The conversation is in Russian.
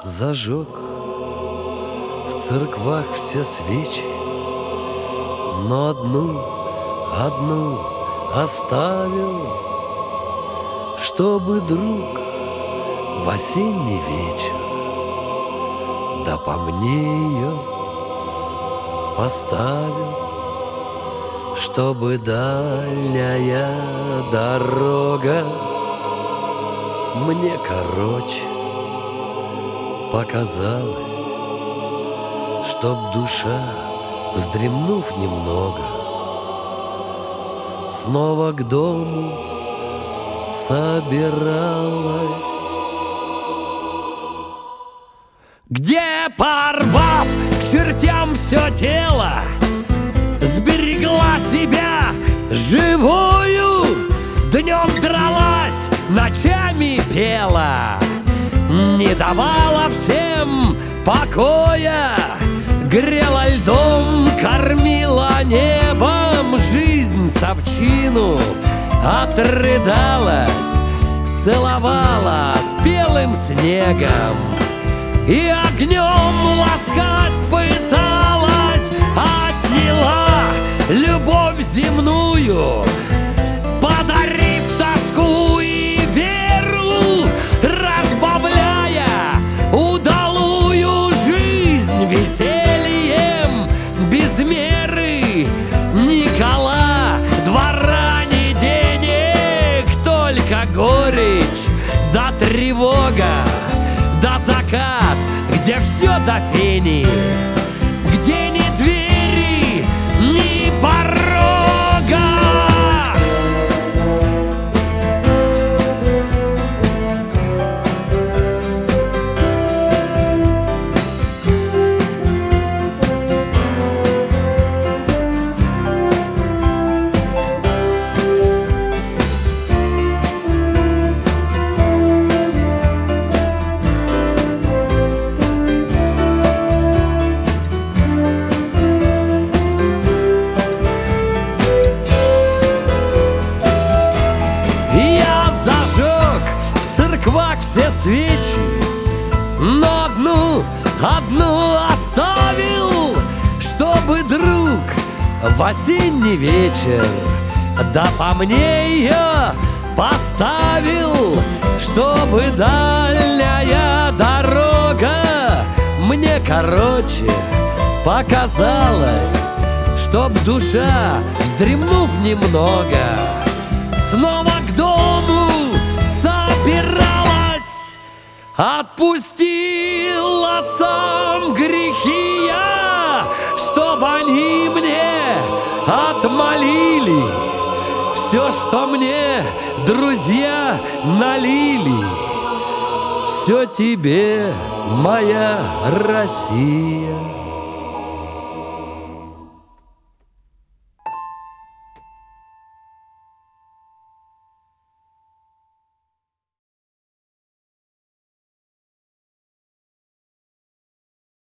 зажег в церквах все свечи, но одну оставил, чтобы друг в осенний вечер да по мне ее поставил, чтобы дальняя дорога мне короче показалась, чтоб душа, вздремнув немного, снова к дому собиралась. Где, порвав к чертям все тело, сберегла себя живую, днем дралась, ночами пела, не давала всем покоя, грела льдом, кормила небом, жизнь с овчину отрыдалась, целовала спелым снегом и огнем ласкать пыталась, отняла любовь земную, подарив тоску и веру, разбавляя удалую жизнь весельем без меры. Никола двора ни денег, только горечь да тревога, да закат, где все до фени, где ни двери, ни порога. Все свечи, но одну оставил, чтобы друг в осенний вечер да по мне ее поставил, чтобы дальняя дорога мне короче показалась, чтоб душа, вздремнув немного, снова к дому собиралась. Отпустил отцам грехи я, чтоб они мне отмолили все, что мне друзья налили. Все тебе, моя Россия.